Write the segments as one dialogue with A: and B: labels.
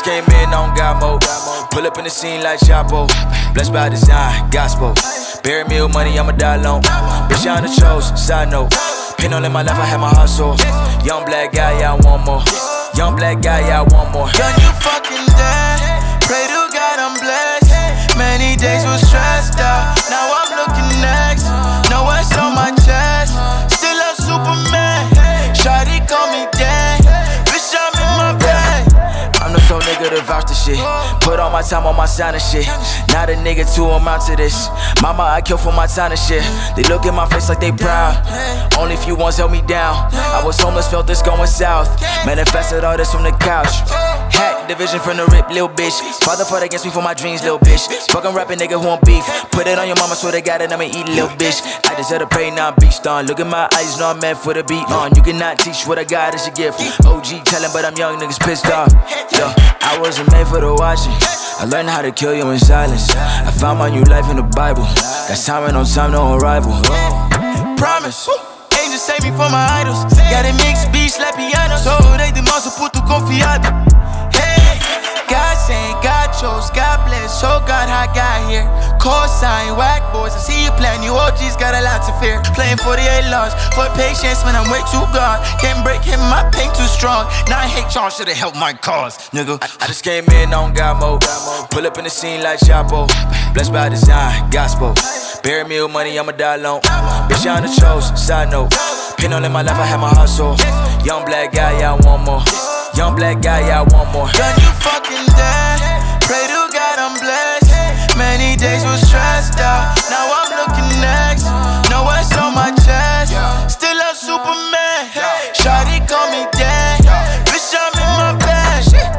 A: came in on God mode. Pull up in the scene like Chapo. Blessed by design, gospel. Bury me with money, I'ma die alone. Bitch, I'm the chose, side note. Pin all in my life, I had my hustle. Young black guy, yeah, I want more. Young black guy, yeah, I want more.
B: Gun, you fucking dead. Pray to God I'm blessed. Many days was stressed out. Now I'm looking next. No W's on my chest. Still a Superman. Shawty call me dad. Bitch, I'm in my bag.
A: I'm the flow nigga to vouch the shit. Put all my time on my sign and shit. Not a nigga to amount to this. Mama, I kill for my time and shit. They look in my face like they proud. Only few ones held me down. I was homeless, felt this going south. Manifested all this from the couch. Hack division from the rip, lil' bitch. Father fought against me for my dreams, lil' bitch. Fucking rapping nigga who want beef. Put it on your mama, swear to God that I'ma eat, lil' bitch. I deserve to pay, now I'm beast on. Look at my eyes, know I'm meant for the beat on. You cannot teach what I got, it's a gift. OG telling, but I'm young, niggas pissed off. Yo, I wasn't made for the watching. I learned how to kill you in silence. I found my new life in the Bible. Got time on time, no arrival.
B: Promise. Angels save me from my idols. Got a mixed beach like piano. So they demonstra puto confiado. Hey, God saying, God chose, God bless. So God how I got here. Cosign, whack boys. I see you playing. You OGs got a lot to fear. Playing 48 laws. For patience when I'm way too gone. Can't break him, my pain too strong. Now I hate y'all, should've helped my cause, nigga.
A: I just came in on God mode. Pull up in the scene like Chapo. Blessed by design, gospel. Bury me with money, I'ma die alone. Bitch, I'm the chose, side note. Pin all in my life, I had my hustle. Young black guy, yeah, I want more. Young black guy, yeah, I want more.
B: Gun, you fucking dead. Pray to God I'm blessed. Many days was stressed out. Now I'm looking next. No W's on my chest. Still a Superman. Shawty call me dad. Bitch, I'm in my bag.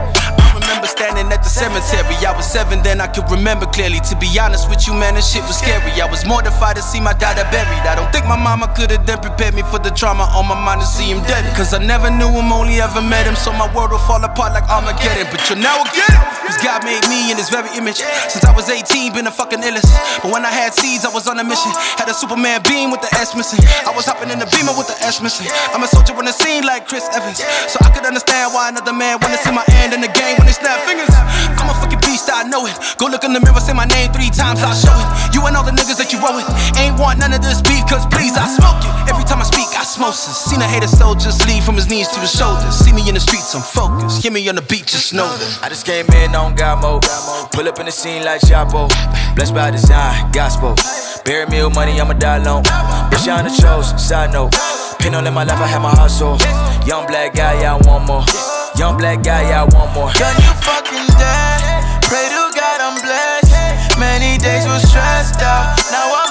C: I remember standing at the cemetery. I was 7 then, I could remember clearly. To be honest with you, man, this shit was scary. I was mortified to see my daughter buried. I don't think my mama could've then prepared me for the trauma on my mind to see him dead. Cause I never knew him, only ever met him. So my world will fall apart like Armageddon. But you now get it. Cause God made me in his very image. Since I was 18, been a fucking illest. But when I had seeds, I was on a mission. Had a Superman beam with the S missing. I was hopping in the Beamer with the S missing. I'm a soldier on the scene like Chris Evans. So I could understand why another man wanna see my end in the game when they snap fingers. I'm a fucking beast, I know it. Go look in the mirror, say my name 3 times, I'll show it. You and all the niggas that you roll with ain't want none of this beef, cause please, I smoke it. Every time I speak, I smoke this. Seen a hater soldier sleep from his knees to his shoulders. See me in the streets, I'm focused. Hear me on the beat, just know that.
A: I just came in on God mode. Pull up in the scene like Chapo. Blessed by design, gospel. Bury me with money, I'ma die alone. Bitch, I'm the chose, side note. Pin all in my life, I had my hustle. Young black guy, yeah, I want more. Young black guy, yeah, I want more.
B: Gun, you fucking dead. Pray to God I'm blessed. Many days was stressed out. Now I'm